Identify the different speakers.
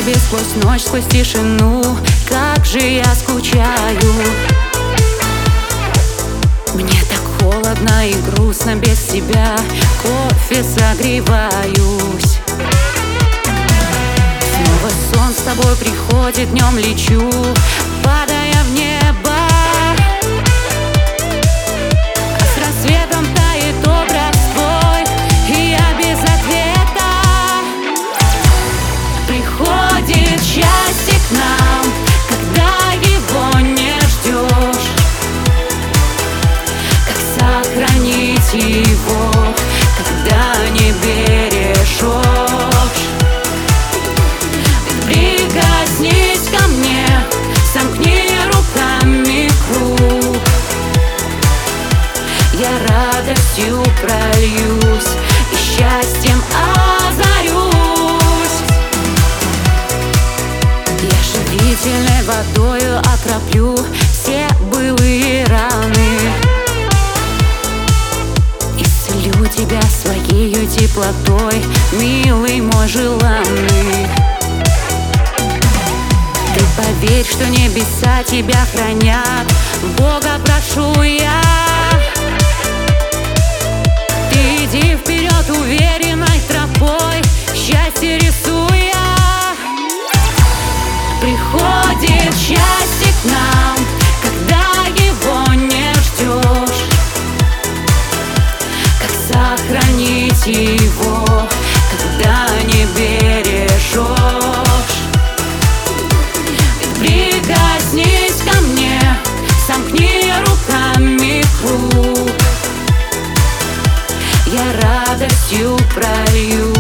Speaker 1: тебе сквозь ночь, сквозь тишину. Как же я скучаю. Мне так холодно и грустно без тебя. Кофе согреваюсь. Снова сон с тобой приходит, днем лечу, падая в небо. А с рассветом тает образ твой, и я без ответа. Приходит счастье к нам, когда его не ждешь. Как сохранить его, когда не бережешь? Прикоснись ко мне, сомкни руками круг. Я радостью прольюсь и счастьем озарюсь. Я живительной водою окроплю все былые раны. Исцелю тебя своею теплотой, милый мой желанный. Ты поверь, что небеса тебя хранят, Бога прошу я. Ты иди вперед уверенной тропой, счастье рисуя. Приходит счастье к нам, когда его не ждешь. Как сохранить его, когда не бережешь? Прикоснись ко мне, сомкни руками круг. Я радостью пролью